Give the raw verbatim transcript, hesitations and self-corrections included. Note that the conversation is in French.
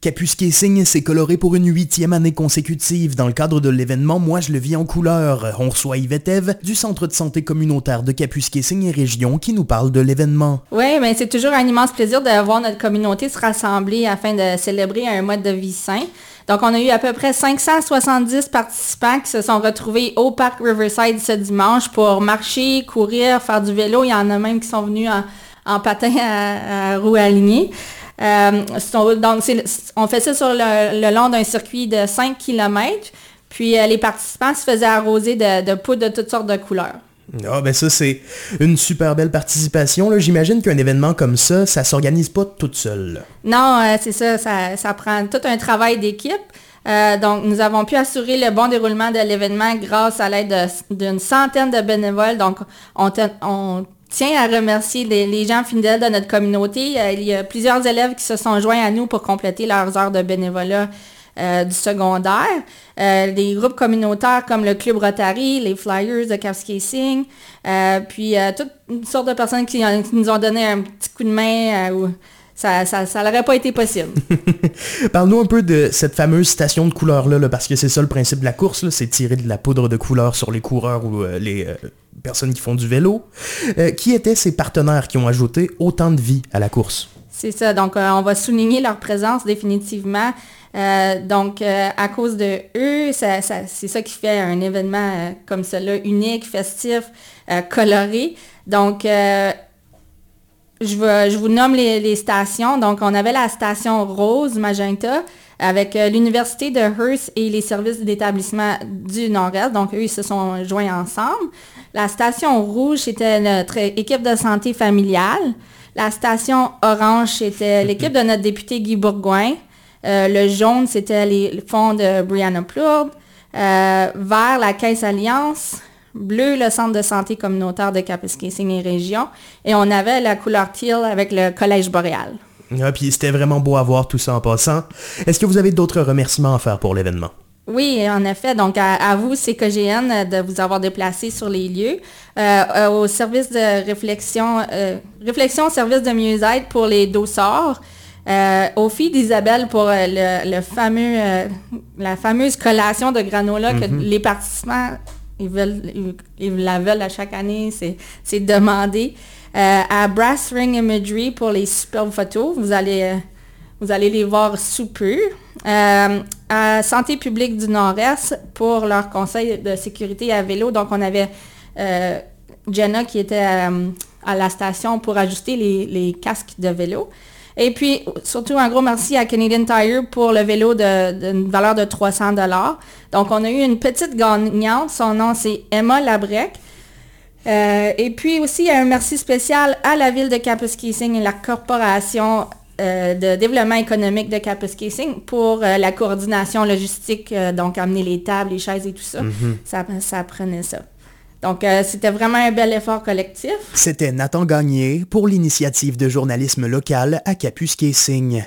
Capusquet-Signe s'est coloré pour une huitième année consécutive. Dans le cadre de l'événement Moi je le vis en couleur, on reçoit Yvette Ève du Centre de santé communautaire de Capusquet-Signe et Région qui nous parle de l'événement. Oui, mais c'est toujours un immense plaisir de voir notre communauté se rassembler afin de célébrer un mode de vie sain. Donc, on a eu à peu près cinq cent soixante-dix participants qui se sont retrouvés au parc Riverside ce dimanche pour marcher, courir, faire du vélo. Il y en a même qui sont venus en, en patin à, à roues alignées. Euh, donc, c'est, on fait ça sur le, le long d'un circuit de cinq kilomètres. Puis, euh, les participants se faisaient arroser de, de poudre de toutes sortes de couleurs. Ah ben ça, c'est une super belle participation. Là. J'imagine qu'un événement comme ça, ça s'organise pas toute seule. Non, euh, c'est ça, ça, ça prend tout un travail d'équipe. Euh, donc, nous avons pu assurer le bon déroulement de l'événement grâce à l'aide de, d'une centaine de bénévoles. Donc, on, te, on tient à remercier les, les gens fidèles de notre communauté. Euh, il y a plusieurs élèves qui se sont joints à nous pour compléter leurs heures de bénévolat euh, du secondaire. Euh, des groupes communautaires comme le Club Rotary, les Flyers de Capusquet-Signe, euh, puis euh, toutes sortes de personnes qui, qui nous ont donné un petit coup de main euh, où ça ça, ça n'aurait pas été possible. Parle-nous un peu de cette fameuse station de couleurs-là, là, parce que c'est ça le principe de la course, là, c'est tirer de la poudre de couleur sur les coureurs ou euh, les euh, personnes qui font du vélo. Euh, qui étaient ces partenaires qui ont ajouté autant de vie à la course? C'est ça, donc euh, on va souligner leur présence définitivement. Euh, donc, euh, à cause de eux, ça, ça, c'est ça qui fait un événement euh, comme cela, unique, festif, euh, coloré. Donc, euh, je, vais, je vous nomme les, les stations. Donc, on avait la station Rose, Magenta, avec euh, l'Université de Hearst et les services d'établissement du Nord-Est. Donc, eux, ils se sont joints ensemble. La station Rouge, c'était notre équipe de santé familiale. La station Orange, c'était l'équipe de notre député Guy Bourgoin. Euh, le jaune, c'était les, le fonds de Brianna Plourde. Euh, vert, la Caisse Alliance. Bleu, le Centre de santé communautaire de Capusquet-Signe et Région. Et on avait la couleur teal avec le Collège Boréal. Ah, puis c'était vraiment beau à voir tout ça en passant. Est-ce que vous avez d'autres remerciements à faire pour l'événement? Oui, en effet. Donc, à, à vous, C K G N, de vous avoir déplacé sur les lieux. Euh, euh, au service de réflexion, euh, réflexion au service de mieux-être pour les dossards. Euh, aux filles d'Isabelle pour euh, le, le fameux, euh, la fameuse collation de granola que mm-hmm. les participants, ils, veulent, ils, ils la veulent à chaque année, c'est, c'est demandé. Euh, à Brass Ring Imagery pour les superbes photos, vous allez, euh, vous allez les voir sous peu. Euh, à Santé publique du Nord-Est pour leur conseil de sécurité à vélo. Donc, on avait euh, Jenna qui était euh, à la station pour ajuster les, les casques de vélo. Et puis, surtout, un gros merci à Canadian Tire pour le vélo de, d'une valeur de trois cents dollars. Donc, on a eu une petite gagnante. Son nom, c'est Emma Labrec. Euh, et puis aussi, un merci spécial à la ville de Capusquet-Signe et la corporation euh, de développement économique de Capusquet-Signe pour euh, la coordination logistique, euh, donc amener les tables, les chaises et tout ça. Mm-hmm. Ça, ça prenait ça. Donc, euh, c'était vraiment un bel effort collectif. C'était Nathan Gagné pour l'initiative de journalisme local à Capusquet-Signe.